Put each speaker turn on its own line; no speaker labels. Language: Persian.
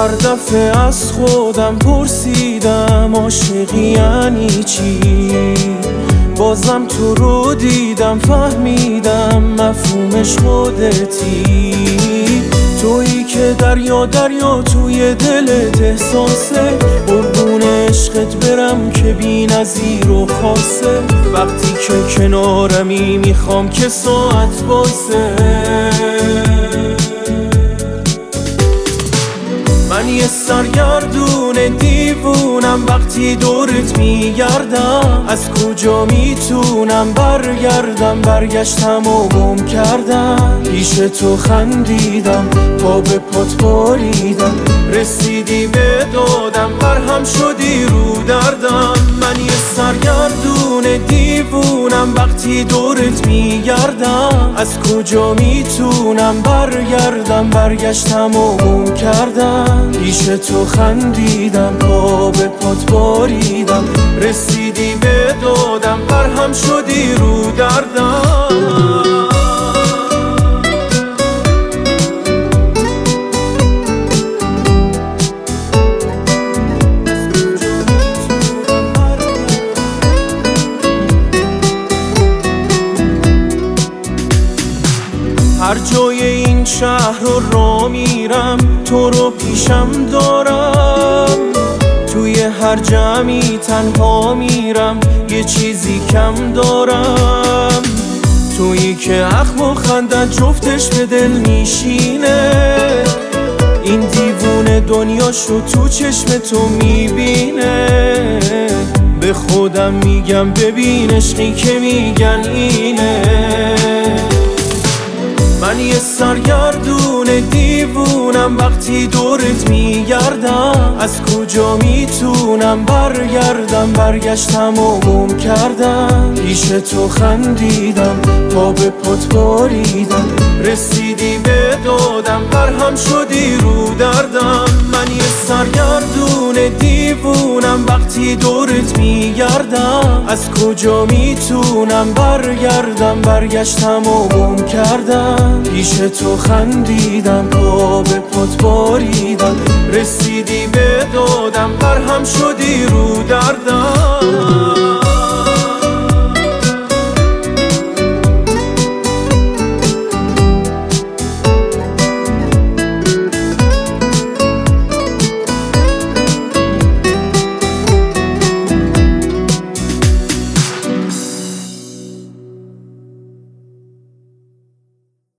هر دفعه از خودم پرسیدم عاشقی یعنی چی، بازم تو رو دیدم فهمیدم مفهومش خودتی. تویی که دریا دریا توی دلت احساسه، قربون عشقت برم که بی نظیر و خاصه. وقتی که کنارمی میخوام که ساعت وایسه. من یه سرگردون دیوونم وقتی دورت میگردم، از کجا میتونم برگردم، برگشتم و گم کردم. پیش تو خندیدم پا به پات باریدم، رسیدی به دادم برهم شدی رو دردم. من یه سرگردون دیوونم وقتی دورت میگردم، از کجا میتونم برگردم، برگشتم و گم کردم. پیش تو خندیدم پا به پات باریدم، رسیدی به دادم برهم شدی رو دردم. هر جای این شهر رو را میرم تو رو پیشم دارم، توی هر جمعی تنها میرم یه چیزی کم دارم. تویی که اخم و خندت جفتش به دل میشینه، این دیوونه دنیاشو تو چشم تو میبینه. به خودم میگم ببین عشقی که میگن اینه. من یه سرگردون دیوونم وقتی دورت میگردم، از کجا میتونم برگردم، برگشتم و گم کردم. پیش تو خندیدم پا به پات باریدم، رسیدی به دادم برهم شدی رو دردم. من یه سرگردون دیوونم وقتی دورت میگردم، از کجا میتونم برگردم، برگشتم و گم کردم. پیش تو خندیدم پا به پات باریدم، رسیدی به دادم برهم شدی رو دردم.